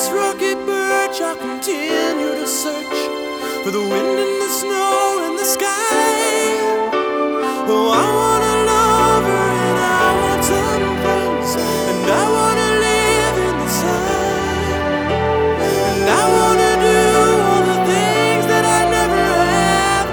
this rocky birch, I'll continue to search for the wind and the snow and the sky. Oh, I want a lover and I want some friends, and I want to live in the sun, and I want to do all the things that I never have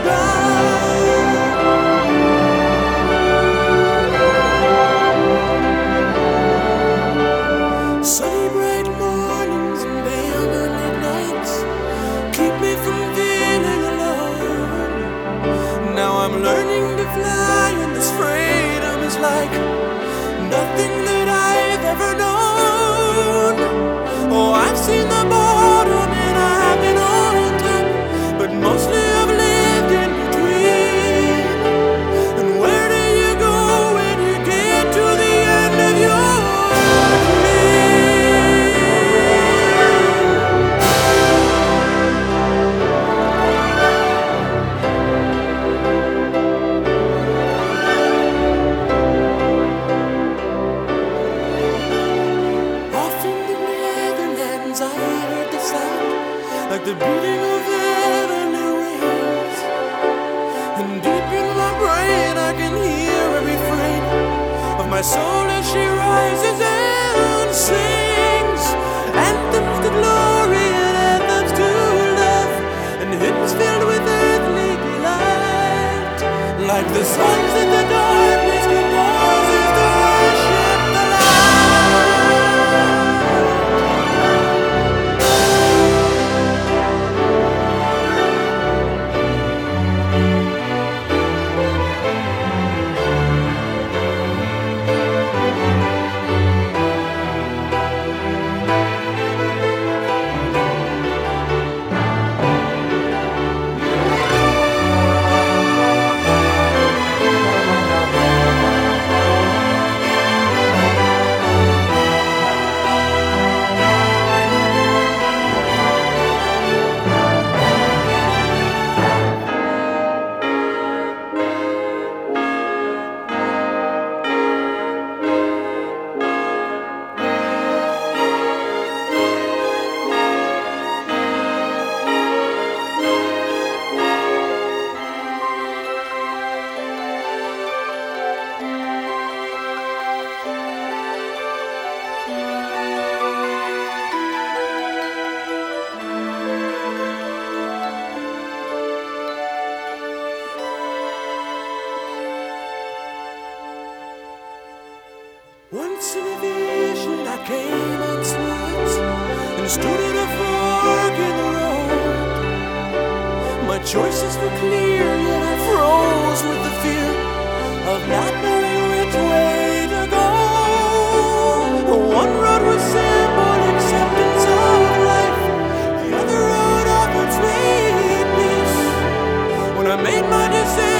done. Sunny bright mornings and pale moonlit nights keep me from feeling alone. Now I'm learning to fly, and this freedom is like nothing that I've ever known. Oh, I've seen the bottom and I've been on top, but mostly I've lived in between. And where do you go when you get to the end of your like the beating of heavenly wings, and deep in my brain I can hear every refrain of my soul as she rises and sings anthems to glory and anthems to love, and hymns filled with earthly delight, like the songs that the darkness composes to worship the light. Once in a vision I came on some woods and stood at a fork in the road. My choices were clear, yet I froze with the fear of not knowing which way to go. One road was simple, acceptance of life. The other road offered sweet peace. When I made my decision,